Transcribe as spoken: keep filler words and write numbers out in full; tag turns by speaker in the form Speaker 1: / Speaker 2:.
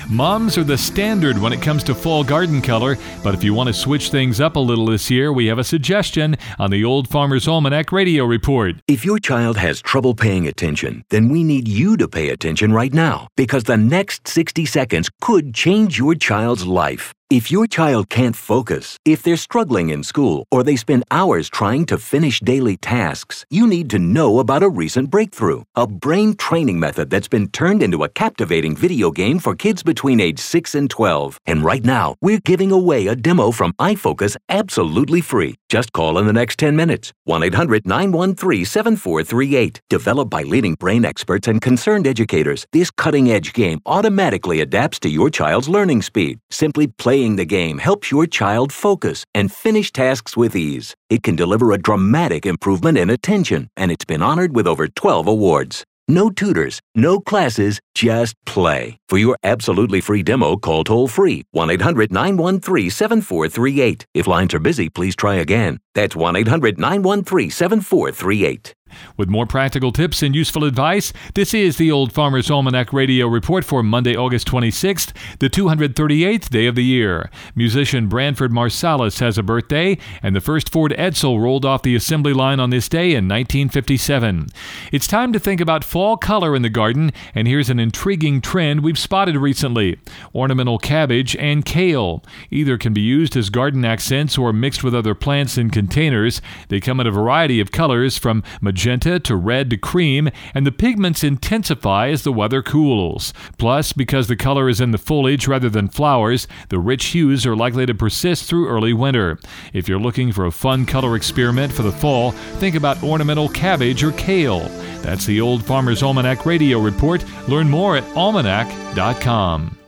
Speaker 1: Mums are the standard when it comes to fall garden color, but if you want to switch things up a little this year, we have a suggestion on the Old Farmer's Almanac Radio Report.
Speaker 2: If your child has trouble paying attention, then we need you to pay attention right now, because the next sixty seconds could change your child's life. If your child can't focus, if they're struggling in school, or they spend hours trying to finish daily tasks, you need to know about a recent breakthrough, a brain training method that's been turned into a captivating video game for kids between age six and twelve. And right now, we're giving away a demo from iFocus absolutely free. Just call in the next ten minutes. one eight hundred nine one three seven four three eight. Developed by leading brain experts and concerned educators, this cutting-edge game automatically adapts to your child's learning speed. Simply play Playing the game helps your child focus and finish tasks with ease. It can deliver a dramatic improvement in attention, and it's been honored with over twelve awards. No tutors, no classes, just play. For your absolutely free demo, call toll-free one eight hundred nine one three seven four three eight. If lines are busy, please try again. That's one eight hundred nine one three seven four three eight.
Speaker 1: With more practical tips and useful advice, this is the Old Farmer's Almanac Radio Report for Monday, August twenty-sixth, the two hundred thirty-eighth day of the year. Musician Branford Marsalis has a birthday, and the first Ford Edsel rolled off the assembly line on this day in nineteen fifty-seven. It's time to think about fall color in the garden, and here's an intriguing trend we've spotted recently. Ornamental cabbage and kale. Either can be used as garden accents or mixed with other plants in containers. They come in a variety of colors, from magenta to red to cream, and the pigments intensify as the weather cools. Plus, because the color is in the foliage rather than flowers, the rich hues are likely to persist through early winter. If you're looking for a fun color experiment for the fall, think about ornamental cabbage or kale. That's the Old Farmer's Almanac Radio Report. Learn more at almanac dot com.